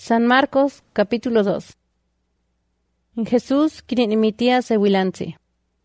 San Marcos, capítulo 2. En Jesús quininimitia sewilantzi.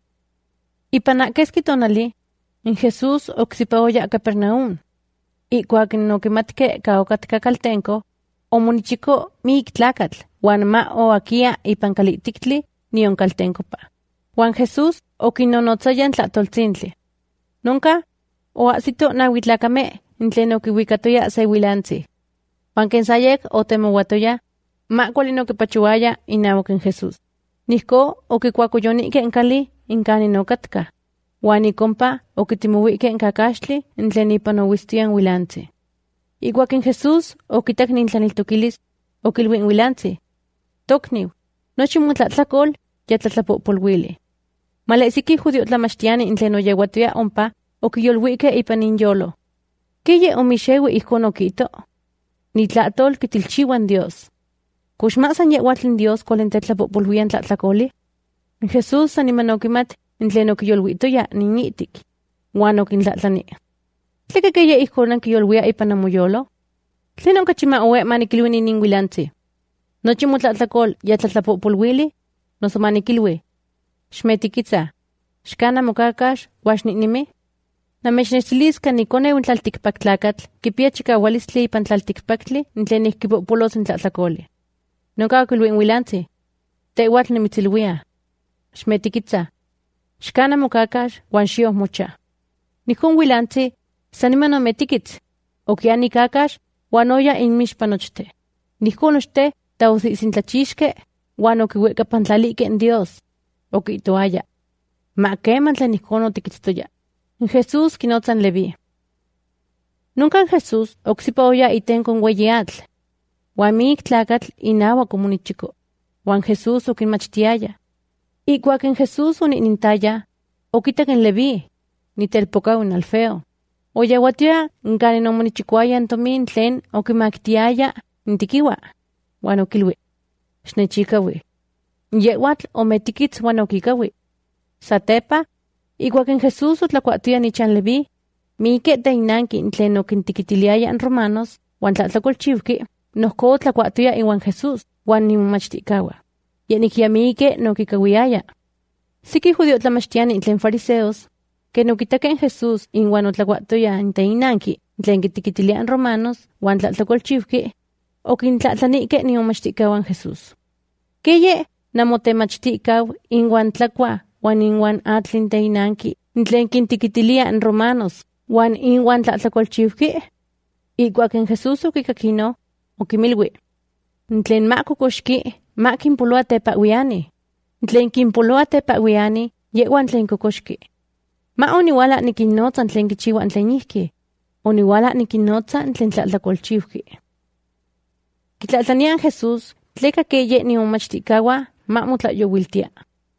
Ipanakeski tonali, en Jesús oxipaoya Capernaum. Ikuak nokimatke kaokatka kaltenko, omonichiko miik tlakatl, wan ma oakia ipankalitikli nion kaltenkopa. Wan Jesús okinonotzayan tlatoltzintli. Nunca oasito nahuitlakame intlen okiwikatoya sewilantzi. Pankensayek otemowatoya, makualin okipachuaya inawak en Jesús. Nihko okikuakoyonike en kali inkanin okatka. Wan ikompa okitimohuike en kakaxtli intlen ipan owistian wilantzi. Iguak en Jesús okitak nintlaniltokilis okilwi en wilantzi. Tokniw, nochi motlatlakol ya tlatlapopolwili. Malesiki judio tlamachtiani intlen oyewatoya ompa okiyolwike ipan inyolo. Keye omixewi ijkon okito. Nitlatol kitilchiwan Dios. Kuxmasan yewatl Dios kolen tetlapopolwian tlatlakoli. En Jesús saniman okimat intlen okiyolwitoya niñitik. Wan okintlatlani. Tleka keye ijkon ankiyolwia ipan amoyolo? Tlen onkachima owe manikilwi nin wilantzi. Nochi motlatlakol ya tlatlapopolwili, noso manikilwi. Xmetikitza. Xkana mokakax, waxninimi. Namechnextilisca nikone un tlaltikpaktlakatl, kipia chikawalistli ipan tlaltikpaktli, intlen ihkipopolos in tlatlakoli. Nonka okilwi in wilantzi. Tewatl nimitzilwia. Xmetikitza. Xkana mokakax, wan xioh mocha. Nihon wilantzi, saniman ometikitz. Okiani kakax, wan oya inmixpanochte. Nihon ochte, taosisintlachixke, wan okiweka pantlalike en Dios. Okitoaya. Ma keman tlen nihon otikitztoya. En Jesús kinotzan Leví. Nunca en Jesús oksipaoya itenkon weyiatl. Wan miik tlakatl inawa komunichiko. Wan Jesús okinmachtiaya. Ikuak en Jesús oninintaya, okitak en Leví, nitelpokau in Alfeo. Oyawatioya nkanin omonichikoaya en tomin tlen okimaktiaya ntikiwa. Wan okilwi. Xnechikawi. Yewatl ometikitz wan okikawi. Satepa, iguak en Jesús otlakuatoya nichan Leví, miike teinanki tlen okintikitiliaya en romanos, wan tlatlakolchiwki, nohko otlakuatoya iwan Jesús, wan nimomachtikkawa. Yenikia miike nokikawiaya. Siki judio tlamachtiani tlen fariseos, ken okitake en Jesús inwan otlakuatoya teinanki tlen kitikitilia en romanos, wan tlatlakolchiwki, okintlatlanike nimomachtikkawan Jesús. Keye namotemachtikkaw inwan tlakua, wan inwan atlin teinanki, tlen kintikitilia en romanos, wan inwan tlatlakolchiwki. Iguak en Jesús okikakino, okimilwi. Tlen makokoxki, makinpoloa tepawiani. Tlen kinpoloa tepawiani, yewan tlen kokoxki. Ma oniwala nikinnotza tlen kichiwa tlen ihki. Oniwala nikinnotza tlen tlatlakolchiwki. Kitlatlania en Jesús, tleka keye nimomachtikkawa, ma motlayowiltia.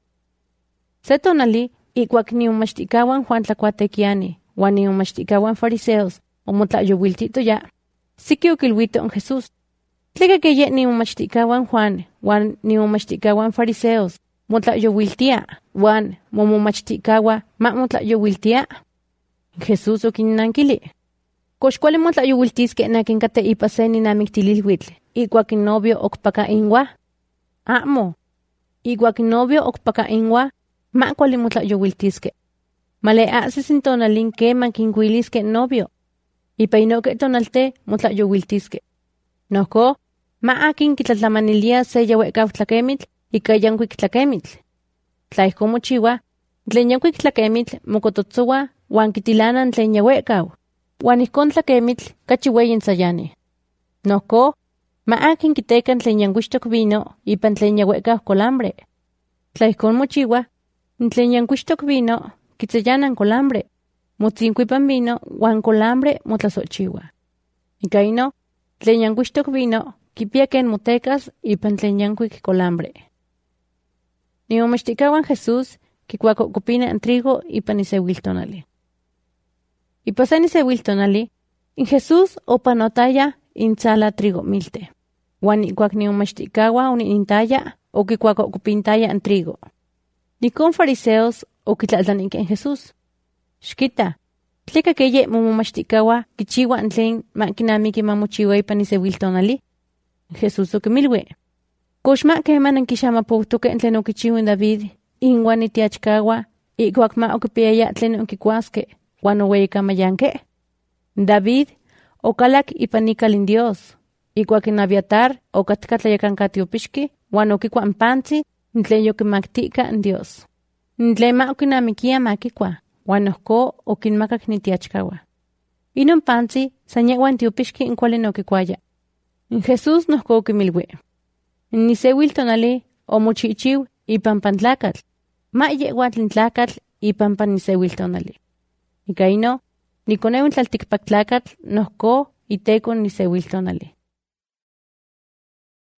Se tonali, ikuak nimomachtikkawan Juan tlakuatekiani, wan nimomachtikkawan fariseos, omotlayowiltitoya, siki okilwito en Jesús. Tleka keye nimomachtikkawan Juan, wan nimomachtikkawan fariseos, motlayowiltia, wan momomachtikkawa, ma motlayowiltia. Jesús okinnankili. Kox kuali motlayowiltiske nakinkate ipa se ninamiktililhuitl, ikuak novio okpaka inwa? Amo. Ikuak novio okpaka inwa, ma kuali motlayowiltiske. Male asis in tonalin keman kinkuiliske novio. Ipa inoke tonalte motlayowiltiske. Nohko, ma akin kitlatlamanilia se yawekaw tlakemitl, ika yankuik tlakemitl. Tlaihko mochiwa, tlen yankuik tlakemitl mokototsowa, wan kitilanan tlen yawekaw. Wan ihkon tlakemitl kachiweyin sayani. Nohko, ma akin kitekan tlen yankuixtok vino, ipan tlen yawekaw kolambre. Tlaihkon mochiwa, tlen yankuixtok vino, kitsayanan kolambre. Motzinkuipan vino, wan kolambre motlasochiwa. Ika ino, tlen yankuixtok vino, kipia ken motekas ipan tlen yankuik kolambre. Nimomachtikkawan Jesús, kikuakokopina en trigo ipan isewiltonali. Ipa se nisewiltonali, in Jesús opanotaya intzala trigo milte. Wan ikuak nimomachtikkawa oninintaya, okikuakokopintaya en trigo. Nikon fariseos okitlatlanike en Jesús. Xkita, tleka keye momomachtikkawa kichiwa tlen makinamiki mamochiwa ipan isewiltonali. Jesús okimilui: Koxma keman ankixamapoutoke tlen okichiu David inuan itiachkawa ikuak ma okipiaya tlen okikuaske uan oweyikamayanke. David okalak ipan ikal in Dios ikuak in Abiatar okatka tlayakanka tiopixki uan okikua n pantzi tlen yokimaktika in Dios. Tlen ma okinamikia makikua uan ohko okinmakak nitiachkawa. Inon pantzi san yehuan tiopixki in kuali okikuaya. Jesús nohko okimilui: Nisewil tonali omochichiu ipan tlakatl, ma yehuan tlen tlakatl ipan nisewil tonali. Ika ino, nikoneu in tlaltikpaktlakatl nohko iteko nisewil tonali.